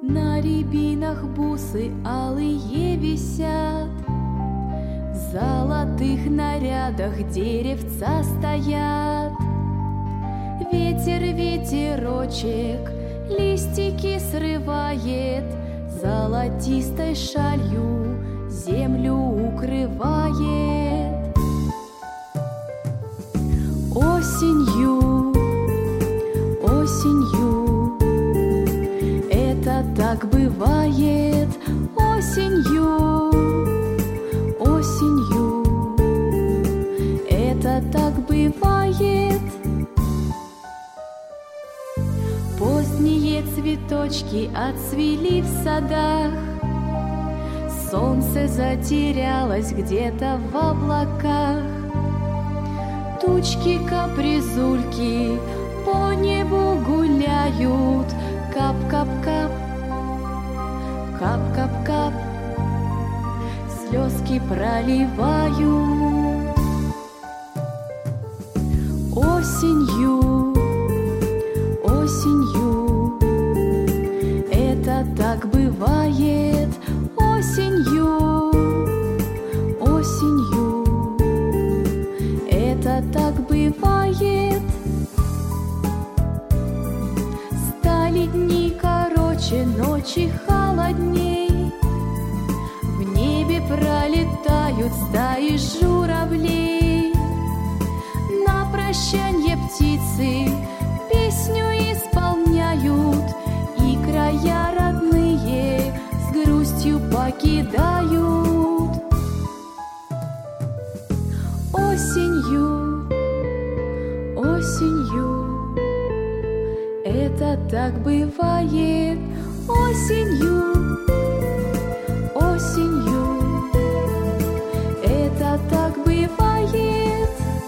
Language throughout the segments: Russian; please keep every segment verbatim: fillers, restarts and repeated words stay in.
На рябинах бусы алые висят, в золотых нарядах деревца стоят. Ветер, ветерочек, листики срывает, золотистой шалью землю укрывает. Осенью, осенью, это так бывает. Осенью, осенью, это так бывает. Поздние цветочки отцвели в садах, солнце затерялось где-то в облаках. Тучки капризульки по небу гуляют. Кап-кап-кап, кап-кап-кап, слезки проливают. Осенью, осенью, это так бывает. Осенью, осенью, это так бывает. Стали дни короче, ночи холодней, в небе пролетают стаи журавлей. На прощанье птицы песню исполняют, и края родные с грустью покидают. Осенью, осенью, это так бывает. Осенью, осенью, это так бывает.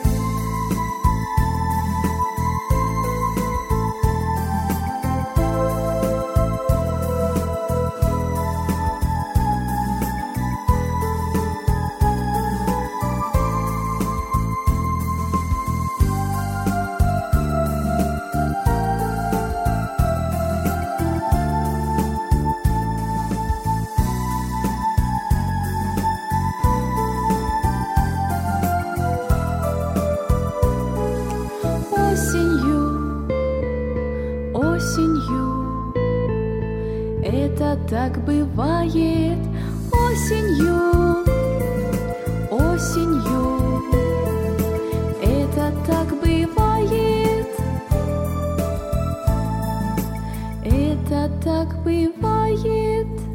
Осенью, осенью, это так бывает. Осенью, осенью, это так бывает. Это так бывает.